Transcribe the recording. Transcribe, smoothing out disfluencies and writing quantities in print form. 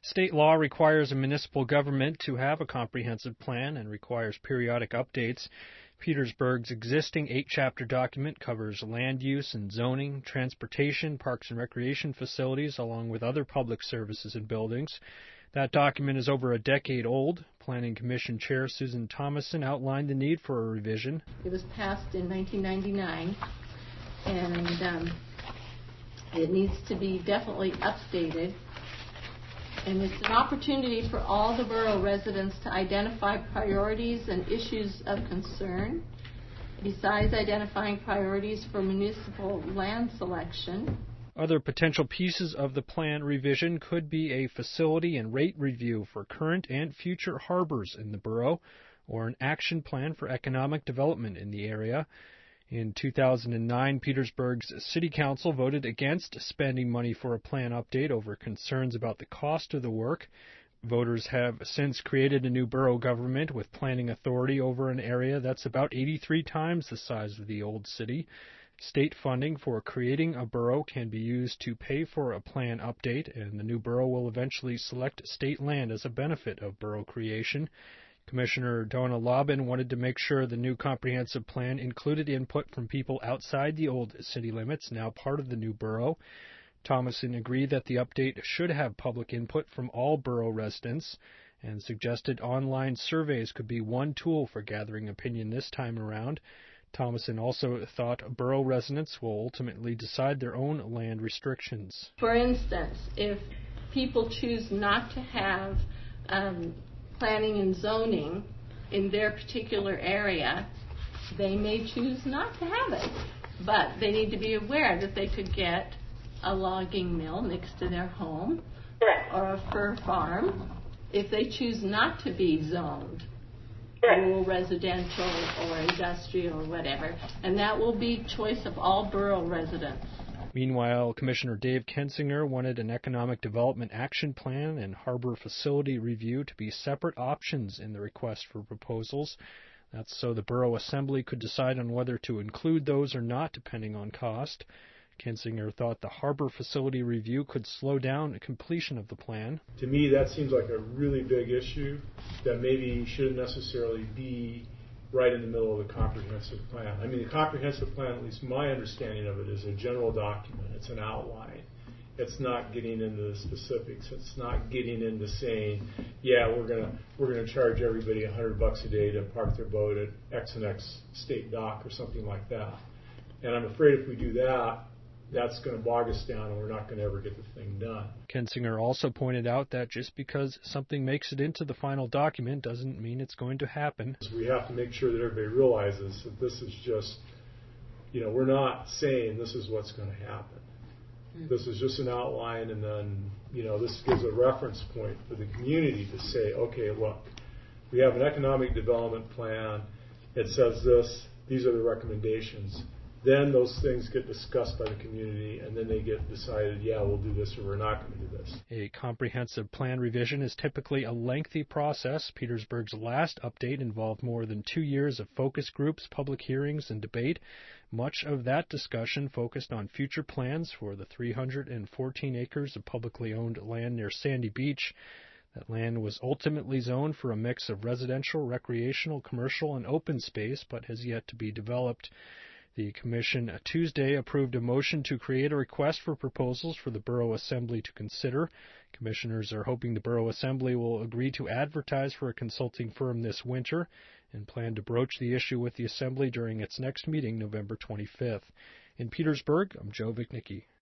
State law requires a municipal government to have a comprehensive plan and requires periodic updates. Petersburg's existing 8-chapter document covers land use and zoning, transportation, parks and recreation facilities, along with other public services and buildings. That document is over a decade old. Planning Commission Chair Susan Thomason outlined the need for a revision. It was passed in 1999, and it needs to be definitely updated. And it's an opportunity for all the borough residents to identify priorities and issues of concern. Besides identifying priorities for municipal land selection, other potential pieces of the plan revision could be a facility and rate review for current and future harbors in the borough, or an action plan for economic development in the area. In 2009, Petersburg's City Council voted against spending money for a plan update over concerns about the cost of the work. Voters have since created a new borough government with planning authority over an area that's about 83 times the size of the old city. State funding for creating a borough can be used to pay for a plan update, and the new borough will eventually select state land as a benefit of borough creation. Commissioner Donna Lobban wanted to make sure the new comprehensive plan included input from people outside the old city limits, now part of the new borough. Thomason agreed that the update should have public input from all borough residents and suggested online surveys could be one tool for gathering opinion this time around. Thomason also thought borough residents will ultimately decide their own land restrictions. For instance, if people choose not to have planning and zoning in their particular area, they may choose not to have it. But they need to be aware that they could get a logging mill next to their home or a fur farm if they choose not to be zoned rural, residential, or industrial, or whatever. And that will be choice of all borough residents. Meanwhile, Commissioner Dave Kensinger wanted an economic development action plan and harbor facility review to be separate options in the request for proposals. That's so the Borough Assembly could decide on whether to include those or not, depending on cost. Kensinger thought the harbor facility review could slow down the completion of the plan. To me, that seems like a really big issue that maybe shouldn't necessarily be right in the middle of the comprehensive plan. I mean, the comprehensive plan, at least my understanding of it, is a general document. It's an outline. It's not getting into the specifics. It's not getting into saying, yeah, we're gonna charge everybody $100 a day to park their boat at X and X state dock or something like that. And I'm afraid if we do that, that's going to bog us down and we're not going to ever get the thing done. Kensinger also pointed out that just because something makes it into the final document doesn't mean it's going to happen. So we have to make sure that everybody realizes that this is just, we're not saying this is what's going to happen. This is just an outline, and then, this gives a reference point for the community to say, okay, look, we have an economic development plan. It says this. These are the recommendations. Then those things get discussed by the community, and then they get decided, yeah, we'll do this or we're not going to do this. A comprehensive plan revision is typically a lengthy process. Petersburg's last update involved more than 2 years of focus groups, public hearings, and debate. Much of that discussion focused on future plans for the 314 acres of publicly owned land near Sandy Beach. That land was ultimately zoned for a mix of residential, recreational, commercial, and open space, but has yet to be developed. The Commission Tuesday approved a motion to create a request for proposals for the Borough Assembly to consider. Commissioners are hoping the Borough Assembly will agree to advertise for a consulting firm this winter and plan to broach the issue with the Assembly during its next meeting, November 25th. In Petersburg, I'm Joe Vichnicki.